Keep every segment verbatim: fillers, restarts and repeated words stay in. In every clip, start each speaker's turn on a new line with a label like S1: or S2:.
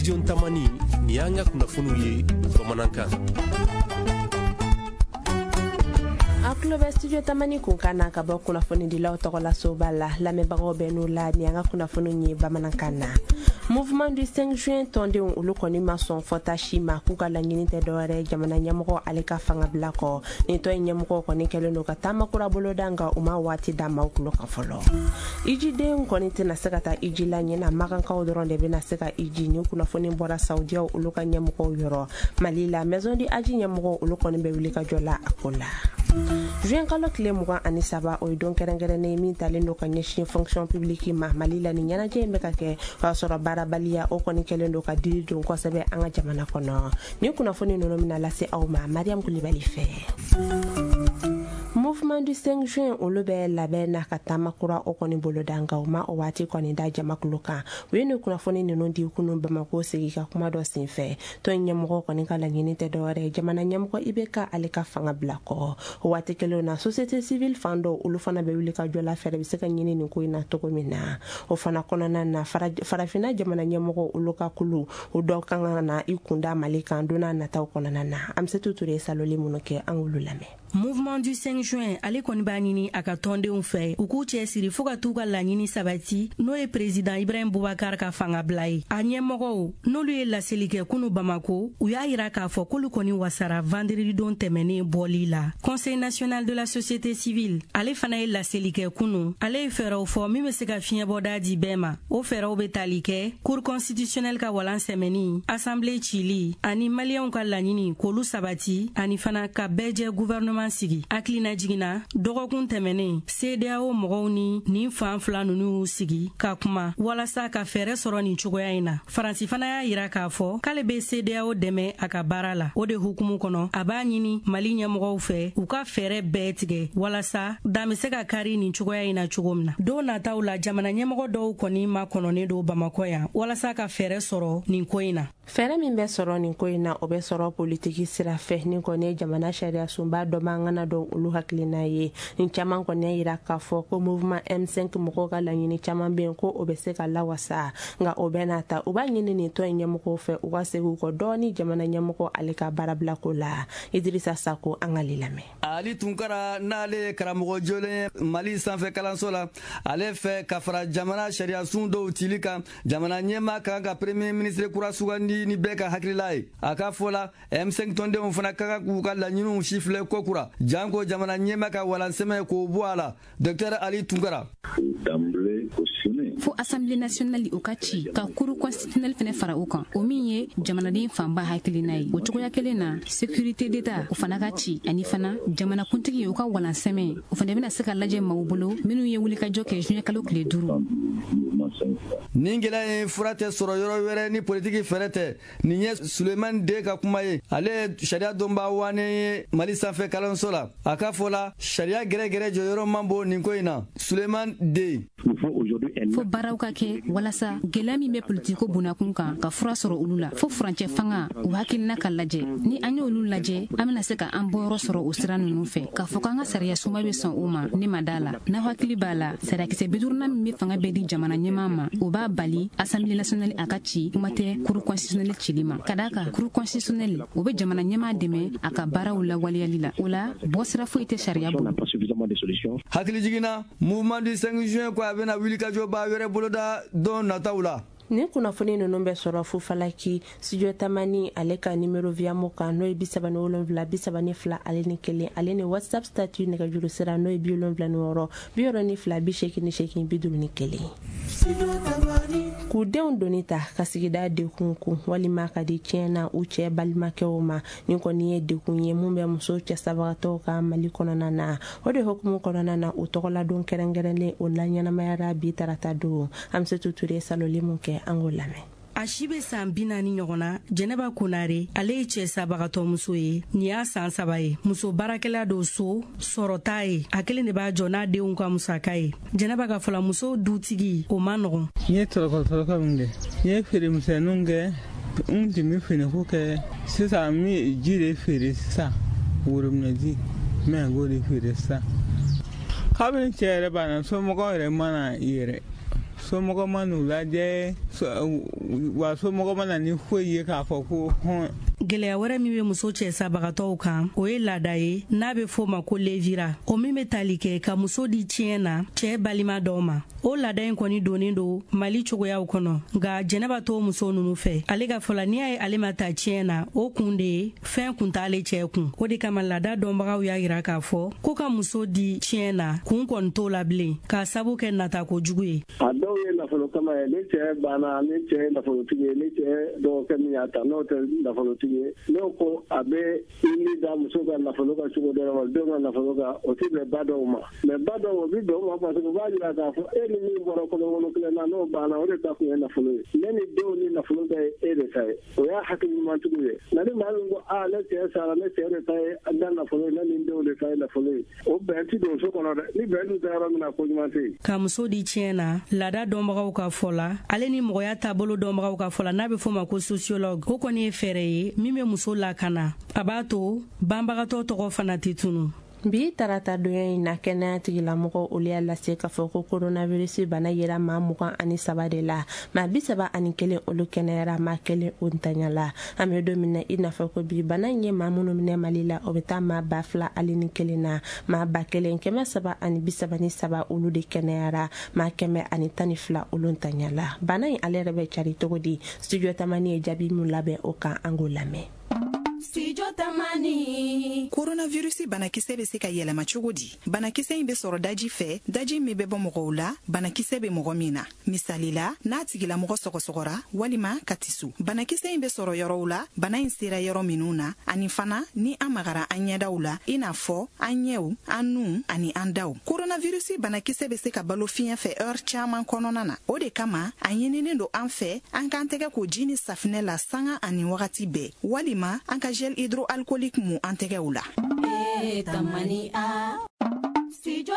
S1: studio Tamani ni an ka kunnafoniw ye bamanankan.
S2: A kulobe studio Tamani kun kana ka bɔ kunnafoni dilaw tɔgɔ la soba la lamɛnbagaw bɛ n'u la ni an ka kunnafoniw ye bamanankan na. Mouvement du cinq juin tɔndenw olu kɔni ma sɔn fɔta si ma k'u ka laɲini tɛ dɔwɛrɛ jamana ɲɛmɔgɔ ale ka fanga bila kɔ ni tɔ in ɲɛmɔgɔ kɔni kɛlen don ka taama kura boloda nka u ma waati d'a ma u tulo kan fɔlɔ. Ijidenw kɔni tɛna se ka taa iji la ɲɛna magankaw dɔrɔn de bɛna se ka iji ni kunnafoni bɔra saudiyaw olu ka ɲɛmɔgɔw yɔrɔ Mali la maison du aji ɲɛmɔgɔ olu kɔni bɛ wuli ka jɔ la a ko la. Juin kalo tile mugan ani saba o ye don kɛrɛnkɛrɛnnen min talen don ka ɲɛsin fonction publique ma Mali la ni ɲɛnajɛ in bɛ ka kɛ k'a sɔrɔ baarabaliya o kɔni kɛlen don ka diri don kosɛbɛ an ka jamana kɔnɔ ni kunnafoni ninnu bɛna lase aw ma Mariam Kulibali fɛ. Mouvement du cinq juin olu bɛ labɛn na ka taama kura o kɔni boloda nka u ma o waati kɔni da jamakulu kan u ye ni kunnafoni ninnu di kunun Bamako sigi ka kuma dɔ senfɛ tɔn ɲɛmɔgɔ kɔni ka laɲini tɛ dɔwɛrɛ jamana ɲɛmɔgɔ I B K ale ka fanga bila kɔ o waati kelen na société civile fan dɔ olu fana bɛ wuli ka jɔ la fɛrɛ bɛ se ka ɲini nin ko in na cogo min na o fana kɔnɔna na farafinna jamana ɲɛmɔgɔ olu ka kulu o dɔ kan ka na I kunda Mali kan donna nataw kɔnɔna na Amsetu Ture saloli minnu kɛ an wulu lamɛn.
S3: Mouvement du cinq juin ale kɔni b'a ɲini a ka tɔndenw fɛ u k'u cɛ siri fo ka t'u ka laɲini sabati n'o ye président Ibrahim Boubacar ka fanga bila ye a ɲɛmɔgɔw n'olu ye laseli kɛ kunu Bamako u y'a yira k'a fɔ k'olu kɔni wasara vendredi don tɛmɛnen bɔli la Conseil national de la société civile ale fana ye laseli kɛ kunu ale ye fɛɛrɛw fɔ min bɛ se ka fiɲɛbɔda di bɛɛ ma o fɛɛrɛw bɛ tali kɛ cour constitutionnelle ka walan sɛmɛni assemblée cili ani maliyɛnw ka laɲini k'olu sabati ani fana ka bɛɛ jɛ gouvernement sigi hakilina jiginna dɔgɔkun tɛmɛnen C D A O mɔgɔw ni nin fan fila ninnu sigi ka kuma walasa ka fɛɛrɛ sɔrɔ nin cogoya in na Faransi fana y'a yira k'a fɔ k'ale bɛ C D A O dɛmɛ a ka baara la o de hukumu kɔnɔ a b'a ɲini Mali ɲɛmɔgɔw fɛ u ka fɛɛrɛ bɛɛ tigɛ walasa dan bɛ se ka kari nin cogoya in na cogo min na don nataw la jamana ɲɛmɔgɔ dɔw kɔni ma kɔnɔnen don Bamakɔ yan walasa ka fɛɛrɛ sɔrɔ nin ko in na
S2: fɛɛrɛ min bɛ sɔrɔ nin ko in na o bɛ sɔrɔ politiki sira fɛ ni kɔni ye jamana sariya sunba dɔ man kana dɔn olu hakilina ye ni caman kɔni yira k'a fɔ ko mouvement M cinq mɔgɔw ka laɲini caman bɛ yen ko o bɛ se ka lawasa nka o bɛ n'a ta u b'a ɲini nin tɔn in ɲɛmɔgɔw fɛ u ka segin u kɔ dɔɔni jamana ɲɛmɔgɔ ale ka baara bila ko la Idrissa Sako an ka lamɛn.
S4: Ali Tunkara n'ale karamɔgɔ jolen Mali sanfɛ kalanso la ale fɛ ka fara jamana sariya sun dɔw tili kan jamana ɲɛmaa kan ka premier ministre kura sugandi ni bɛɛ ka hakilila ye a ka fɔ la M cinq tɔndenw fana ka kan k'u ka laɲiniw sifilɛ kokura janko jamana ɲɛmaa ka walansɛmɛ k'o bɔ a la Docteur Ali Tunkara.
S5: Fo Assemblée nationale o ka ci ka cour constitutionnelle fana fara o kan o min ye jamanaden fanba hakilina ye o cogoya kelen na sécurité d'état o fana ka ci ani fana jamana kuntigi o ka walansɛmɛ o fana bɛna se ka lajɛ maaw bolo minnu ye wuli ka jɔ kɛ juin kalo tile duuru
S4: nin gɛlɛya ye fura tɛ sɔrɔ yɔrɔ wɛrɛ ni politiki fɛrɛ tɛ nin ye Suleiman De ka kuma ye ale ye sariya dɔnba wanen ye Mali sanfɛ kalanso la a ka fɔ la sariya gɛrɛgɛrɛ jɔyɔrɔ man bon nin ko in na Suleiman De.
S5: Fo baaraw ka kɛ walasa gɛlɛya min bɛ politiko bunakun kan ka fura sɔrɔ olu la fo furancɛ fanga u hakilina ka lajɛ ni an y'olu lajɛ an bɛna se ka an bɔyɔrɔ sɔrɔ o sira ninnu fɛ k'a fɔ k'an ka sariya sunba bɛ sɔn o ma ne ma da la n'a hakili b'a la sariyakisɛ bi duurunan min bɛ fanga bɛɛ di jamana ɲɛmaa ma o b'a bali Assemblée nationale a ka ci kuma tɛ cour constitutionnelle cili ma ka d'a kan cour constitutionnelle o bɛ jamana ɲɛmaa dɛmɛ a ka baaraw lawaleyali la o la bɔ sira foyi tɛ sariya bolo.
S4: Hakili jiginna mouvement du cinq juin ko a bɛna wuli ka jɔ baa wɛrɛ boloda don nataw la.
S2: Ni kunnafoni ninnu bɛ sɔrɔ Fufalaki studio Tamani ale ka numéro viamo kan n'o ye bi saba ni wolonwula bi saba ni fila ale ni kelen ale ni WhatsApp statut nɛgɛjuru sira n'o ye bi wolonwula ni wɔɔrɔ bi wɔɔrɔ ni fila bi seegin ni seegin bi duuru ni kelen. K'u denw doni ta ka sigida dekun kun walima ka di tiɲɛ na u cɛ balimakɛw ma ni kɔni ye dekun ye mun bɛ muso cɛsabagatɔw ka Mali kɔnɔna na o de hukumu kɔnɔna na u tɔgɔladon kɛrɛnkɛrɛnlen o la ɲɛnamayara bi tarata don Amsetu Ture saloli mun kɛ an k'o lamɛn.
S3: A si bɛ san bi naani ɲɔgɔn na Jɛnɛba Konare ale ye cɛ sabagatɔ muso ye nin y'a san saba ye muso baarakɛla dɔ so sɔrɔ t'a ye a kelen de b'a jɔ n'a denw ka musaka ye Jɛnɛba ka fɔla muso dutigi o ma nɔgɔn.
S6: N ye tɔrɔkɔtɔrɔkɔ min kɛ n ye feeremisɛnninw kɛ n tun bɛ finiko kɛ sisan n bɛ ji de feere sisan woromɛji n bɛ k'o de feere sisan kabini cɛ yɛrɛ banna somɔgɔw yɛrɛ mana yɛrɛ somɔgɔ ma n'u lajɛ wa somɔgɔ mana ni foyi ye k'a fɔ ko hɔn.
S3: Gɛlɛya wɛrɛ min bɛ muso cɛ sabagatɔw kan o ye laada ye n'a bɛ fɔ o ma ko levira o min bɛ tali kɛ ka muso di tiɲɛ na cɛ balima dɔw ma o laada in kɔni donnen don Mali cogoyaw kɔnɔ nka jɛnɛba t'o muso ninnu fɛ ale ka fɔla n'i y'a ye ale ma ta tiɲɛ na o kun de ye fɛn kun t'ale cɛ kun o de kama laada dɔnbagaw y'a yira k'a fɔ ko ka muso di tiɲɛ na kun kɔni t'o la bilen k'a sabu kɛ nata ko jugu ye.
S7: A dɔw ye nafolo kama ye ni cɛ banna ni cɛ ye nafolotigi ye ni cɛ dɔgɔkɛ min y'a ta n'o tɛ nafolotigi ye n'o ko a bɛ ni da muso ka nafolo ka cogo dɔ la denw ka nafolo ka o ti bɛn ba dɔw ma mɛ ba dɔw o bi bɛn o ma parce que u b'a yira k'a fɔ e ni min bɔra kɔnɔkɔnɔ kelen na n'o banna o de ta kun ye nafolo ye ne ni denw ni nafolo ta ye e de ta ye o y'a hakili ɲumantigiw ye nka ni maa min ko a ne cɛ sara ne cɛ de ta ye da nafolo ye ne ni denw de ta ye nafolo ye o bɛn ti don so kɔnɔ dɛ ni bɛn dun tɛ yɔrɔ min na ko ɲuman tɛ yen.
S3: Ka muso di tiɲɛ na laada dɔnbagaw ka fɔ la ale ni mɔgɔya taabolo dɔnbagaw ka fɔ la n'a bɛ fɔ ma ko sociologue o kɔni ye fɛɛrɛ ye min bɛ muso lakana a b'a to banbagatɔ tɔgɔ fana tɛ tunu.
S2: Bi tarata donya in na kɛnɛya tigilamɔgɔ olu y'a lase k'a fɔ ko coronavirus bana yera maa mugan ani saba de la maa bi saba ani kelen olu kɛnɛyara maa kelen o ntanyala an bɛ don min na i n'a fɔ ko bi bana in ye maa minnu minɛ Mali la o bɛ taa maa ba fila ali ni kelen na maa ba kelen kɛmɛ saba ani bi saba ni saba olu de kɛnɛyara maa kɛmɛ ani tan ni fila olu ntanyala bana in ale yɛrɛ bɛ cari cogo di studio tamani ye jaabi min labɛn o kan an k'o lamɛn.
S8: Studio Tamani. Coronavirus banakisɛ bɛ se ka yɛlɛma cogo di? Banakisɛ in bɛ sɔrɔ daji fɛ, daji min bɛ bɔ mɔgɔw la, banakisɛ bɛ mɔgɔ min na. Misali la, n'a tigila mɔgɔ sɔgɔsɔgɔra walima ka tisu. Banakisɛ in bɛ sɔrɔ yɔrɔw la, bana in sera yɔrɔ minnu na, ani fana ni an magara an ɲɛdaw la, i n'a fɔ an ɲɛw, an nu ani an daw. Coronavirus banakisɛ bɛ se ka balo fiɲɛ fɛ heure caman kɔnɔna na. O de kama, a ɲininen don an fɛ, an k'an tɛgɛ ko ji ni safinɛ la sanga ani wagati bɛɛ, walima an ka gel hydroalcoolique mu an tɛgɛw la.
S9: Eh, tamani a. Studio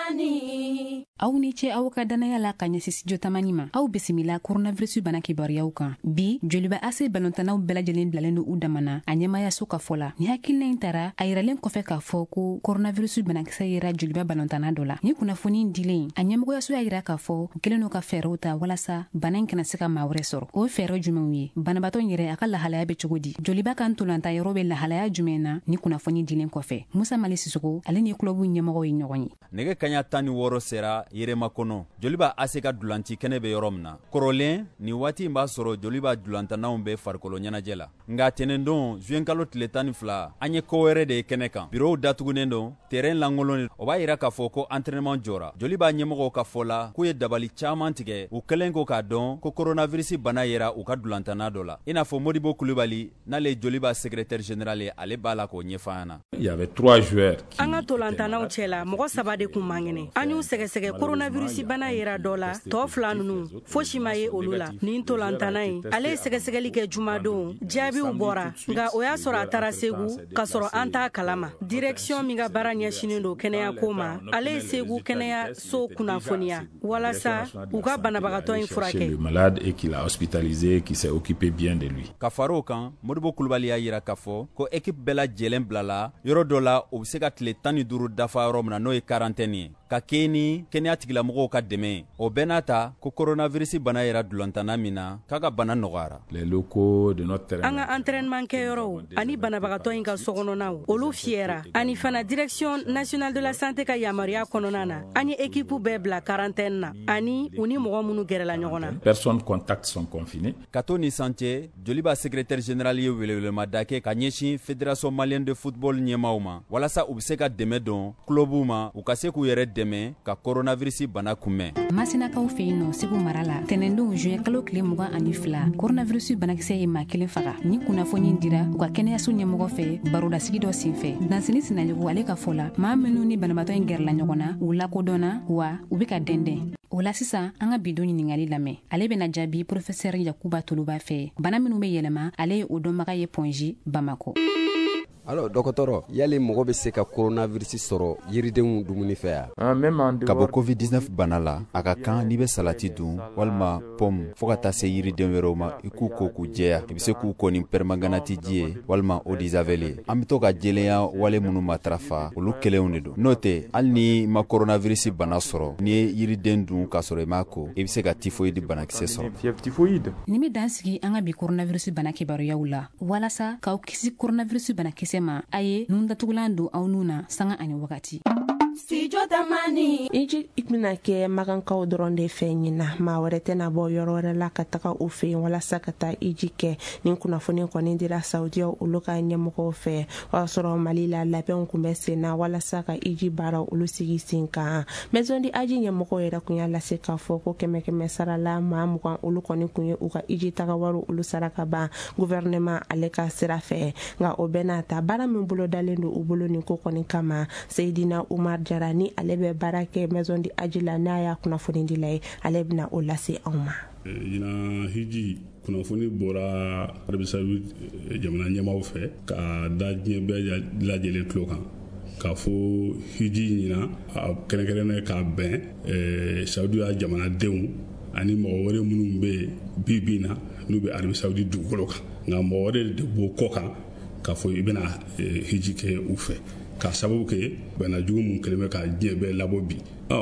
S9: Tamani.
S5: Aw ni ce aw ka danaya la ka ɲɛsi studio Tamani ma. Aw bisimila coronavirus bana kibaruyaw kan. Bi joliba ase balontanaw bɛɛ lajɛlen bilalen don u damana a ɲɛmaya so ka fɔ la. Ni hakilina in tara a yiralen kɔfɛ k'a fɔ ko coronavirus banakisɛ yera joliba balontana dɔ la. Ni kunnafoni dilen a ɲɛmɔgɔyaso y'a yira k'a fɔ u kelen n'u ka fɛɛrɛw ta walasa bana in kana se ka maa wɛrɛ sɔrɔ. O fɛɛrɛ jumɛnw ye? Banabatɔ yɛrɛ a ka lahalaya bɛ cogo di? Joliba kan ntolanta yɔrɔ bɛ lahalaya jumɛn na ni kunnafoni dilen kɔfɛ? Musa Mali Sisoko ale ni kulobu ɲɛmɔgɔw ye ɲɔgɔn ye.
S10: Nɛgɛ kaɲa tan ni wɔɔrɔ sera Yerema kɔnɔ. Joli b'a ase ka dulanci kɛnɛ bɛ yɔrɔ min na. Kɔrɔlen ni waati in b'a sɔrɔ joli b'a dulantanaw bɛ farikolo ɲɛnajɛ la. Nga tɛnɛndon juin kalo tile tan ni fila an ye ko wɛrɛ de ye kɛnɛ kan. Bureau datugunen don, terrain langolonnen. O b'a yira k'a fɔ ko entraînement jɔra. Joli b'a ɲɛmɔgɔw ka fɔ la k'u ye dabali caman tigɛ. U kɛlen ko k'a dɔn ko coronavirus bana yera u ka dulantana dɔ la. I n'a fɔ Modibo Kulibali n'ale ye joli b'a secrétaire général ye ale b'a la k'o ɲɛfɔ an na.
S11: Il y avait trois joueurs.
S3: An ka tolantanaw cɛ la mɔgɔ saba de kun man kɛnɛ. An y'u sɛgɛsɛgɛ coronavirus bana yera dɔ la tɔ fila ninnu fosi ma ye olu la. Nin tolantana in ale ye sɛgɛsɛgɛli kɛ jumadon jaabiw bɔra nka o y'a sɔrɔ a taara Segu ka sɔrɔ an t'a kalama. Direction min ka baara ɲɛsinen don kɛnɛya ko ma ale ye Segu kɛnɛya so kunnafoniya walasa u ka banabagatɔ in furakɛ.
S11: Le malade et qu'il a hospitalisé qui s'est occupé bien de lui.
S10: Ka far'o kan Modibo Kulibali y'a yira k'a fɔ ko équipe bɛɛ lajɛlen bilala yɔrɔ dɔ la o bɛ se ka tile tan ni duuru dafa yɔrɔ min na n'o ye quarantaine ye. Ka kɛ ni kɛnɛya tigilamɔgɔw ka dɛmɛ o bɛɛ n'a ta ko coronavirus bana yera dulantana min na k'a ka bana nɔgɔyara.
S11: Les locaux de notre terrain.
S3: An ka entraînement kɛyɔrɔw ani banabagatɔ in ka sokɔnɔnaw olu fiyɛra ani fana direction nationale de la santé ka yamaruya kɔnɔna na an ye équipe bɛɛ bila quarantaine na ani u ni mɔgɔ minnu gɛrɛla ɲɔgɔn na.
S11: Personnes contacts sont confinés.
S10: Ka to ni santé joli b'a secrétaire général ye welewelema da kɛ ka ɲɛsin fédération malienne de football ɲɛmaaw ma walasa u bɛ se ka dɛmɛ don clubw ma u ka se k'u yɛrɛ dɛmɛ ka coronavirus bana kunbɛn.
S5: Masinakaw fɛ yen nɔ Segu mara la tɛnɛndon juin kalo tile mugan ani fila coronavirus banakisɛ ye maa kelen faga ni kunnafoni dira u ka kɛnɛyaso ɲɛmɔgɔ fɛ barodasigi dɔ senfɛ dansini sinajogo ale ka fɔ la maa minnu ni banabatɔ in gɛrɛla ɲɔgɔn na u lakodɔnna wa u bɛ ka dɛndɛn. O la sisan an ka bidon ɲininkali lamɛn ale bɛna jaabi professeur Yakuba Toloba fɛ bana minnu bɛ yɛlɛma ale ye o dɔnbaga ye Ponji Bamako.
S12: alors dɔgɔtɔrɔ yali mɔgɔ bɛ se ka coronavirus sɔrɔ yiridenw dumuni fɛ ya?
S10: Ka bɔ covid dix-neuf bana la a ka kan n'i bɛ salati dun walima pomme fo ka taa se yiriden wɛrɛw ma i k'u ko k'u jɛya i bɛ se k'u ko ni permanganati ji ye walima eau de javel ye. An bɛ to ka jɛlenya wale minnu matarafa olu kelenw de don. N'o tɛ hali ni ma coronavirus bana sɔrɔ n'i ye yiriden dun k'a sɔrɔ i m'a ko i bɛ se ka typhoïde banakisɛ sɔrɔ.
S5: Ni bɛ dan sigi an ka bi coronavirus bana kibaruyaw la walasa k'aw kisi coronavirus banakisɛ ma a ye nun datugulan don aw nun na sanga ani wagati.
S9: Studio Tamani.
S2: Iji ikmina ke magankaw dɔrɔn de fɛ ɲina maa wɛrɛ tɛna bɔ yɔrɔ wɛrɛ la ka taga u fɛ yen walasa ka taa iji kɛ nin kunnafoni kɔni dira saudiyaw olu ka ɲɛmɔgɔw fɛ o y'a sɔrɔ mali la labɛnw kun bɛ sen na walasa ka iji baara olu sigi sen kan maison di aji ɲɛmɔgɔw yɛrɛ kun y'a lase k'a fɔ ko kɛmɛ kɛmɛ sara la maa mugan olu kɔni kun ye u ka iji taga wari olu sara ka ban gouvernement ale ka sira fɛ nka o bɛɛ n'a ta baara min bolo dalen don u bolo nin ko kɔni kama Seydina Umar Jara ni ale bɛ baara kɛ maison di aji la n'a y'a kunnafoni di la ye ale bɛna o lase anw ma.
S11: Ɲina hiji kunnafoni bɔra Arabi Saoudite jamana ɲɛmaaw fɛ ka da diɲɛ bɛɛ lajɛlen tulo kan k'a fɔ hiji ɲina a kɛrɛnkɛrɛnnen k'a bɛn Saudiya jamanadenw ani mɔgɔ wɛrɛ minnu bɛ bi bi na n'u bɛ Arabi Saoudite dugukolo kan nka mɔgɔ wɛrɛ de b'o kɔ kan k'a fɔ i bɛna hiji kɛ u fɛ. Ka sababu kɛ bana jugu mun kɛlen bɛ ka diɲɛ bɛɛ labɔ bi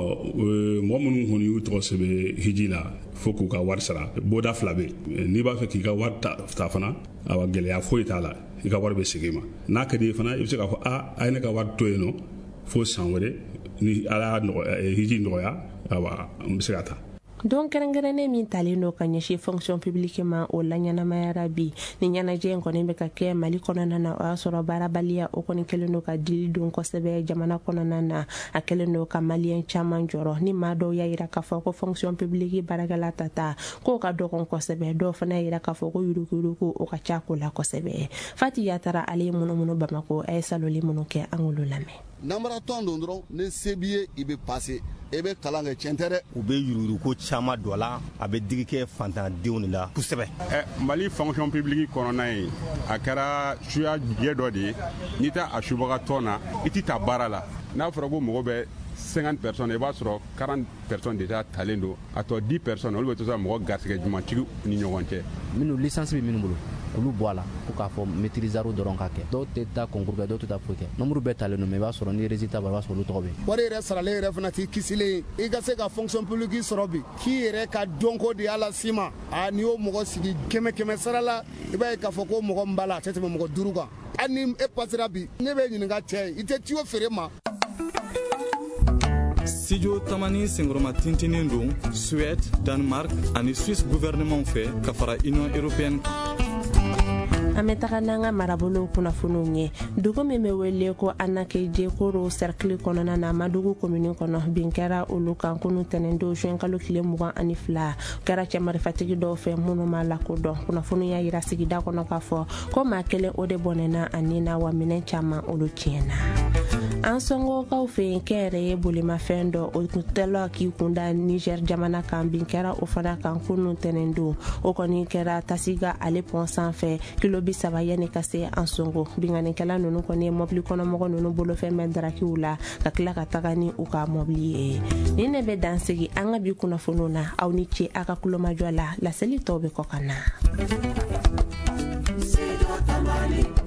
S11: mɔgɔ minnu kɔni y'u tɔgɔ sɛbɛn hiji la fo k'u ka wari sara bɔda fila bɛ n'i b'a fɛ k'i ka wari ta fana a gɛlɛya foyi t'a la i ka wari bɛ segin ma n'a ka di fana i bɛ se k'a fɔ a a ye ne ka wari to yen nɔ fo san wɛrɛ ni ala hiji nɔgɔya awa n bɛ se ka taa.
S2: Don kɛrɛnkɛrɛnnen min talen don ka ɲɛsin fonction publique ma o la ɲɛnamayara bi ni ɲɛnajɛ in kɔni bɛ ka kɛ Mali kɔnɔna na o y'a sɔrɔ baarabaliya o kɔni kɛlen don ka dili don kosɛbɛ jamana kɔnɔna na a kɛlen don ka maliyɛn caman jɔrɔ ni maa dɔw y'a yira k'a fɔ ko fonction publique baarakɛla ta ta k'o ka dɔgɔn kosɛbɛ dɔw fana y'a yira k'a fɔ ko yuruguyurugu o ka ca ko la kosɛbɛ. Fati Yatara ale ye munumunu Bamako a ye saloli minnu kɛ an k'olu lamɛn.
S13: Namara tɔn don dɔrɔn ni se b'i ye i bɛ pase e bɛ kalan kɛ tiɲɛ tɛ dɛ.
S14: U bɛ yuruguko caman dɔ la a bɛ digi kɛ fantandenw de la kosɛbɛ.
S15: Mali fonction publique kɔnɔna ye a kɛra suya jɛ dɔ de ye n'i tɛ a subagatɔ na i tɛ taa baara la n'a fɔra ko mɔgɔ bɛ cinquante personnes i b'a sɔrɔ quarante personnes déjà talen don a tɔ dix personnes olu bɛ to sa mɔgɔ garisɛgɛ jumantigiw ni ɲɔgɔn cɛ.
S16: Minnu licence bɛ minnu bolo olu bɔ a la ko k'a fɔ maîtrisards dɔrɔn ka kɛ dɔw tɛ taa concours kɛ dɔw tɛ taa foyi kɛ nombre bɛɛ talen don mais i b'a sɔrɔ ni résultat b'a sɔrɔ olu tɔgɔ bɛ yen.
S13: Wari yɛrɛ saralen yɛrɛ fana t'i kisilen i ka se ka fonction publique sɔrɔ bi k'i yɛrɛ ka dɔnko de y'ala si ma a n'i y'o mɔgɔ sigi kɛmɛ kɛmɛ sara la i b'a ye k'a fɔ ko mɔgɔ min b'a la a tɛ tɛmɛ mɔgɔ duuru kan hali ni e pasera bi ne bɛ ɲininka cɛ i tɛ tiyo feere ma.
S17: Studio Tamani sengoroma tintinin don Suède, Danemark ani Suisse gouvernement fɛ ka fara Union européenne.
S2: An bɛ taga n'an ka marabolo kunnafoniw ye dugu min bɛ wele ko Anakeje Koro cercle kɔnɔna na Madugu commune kɔnɔ bin kɛra olu kan kunu tɛnɛndon juin kalo tile mugan ani fila kɛra cɛ marifatigi dɔw fɛ minnu ma lakodɔn kunnafoni y'a yira sigida kɔnɔ k'a fɔ ko maa kelen o de bɔnɛna a nin na wa minɛn caman olu tiɲɛna. An sɔngɔkaw fɛ yen kɛyɛrɛ ye bolimafɛn dɔ o tɛla k'i kunda Niger jamana kan bin kɛra o fana kan kunu tɛnɛndon o kɔni kɛra Tasiga ale pont sanfɛ kilo bi saba yanni ka se an sɔngɔ binganikɛla ninnu kɔni ye mɔbili kɔnɔmɔgɔ ninnu bolofɛn bɛ darakiw la ka tila ka taga ni u ka mɔbili ye nin ne bɛ dansigi an ka bi kunnafoniw na aw ni ce a ka kulomajɔ la laseli tɔw bɛ kɔ ka na.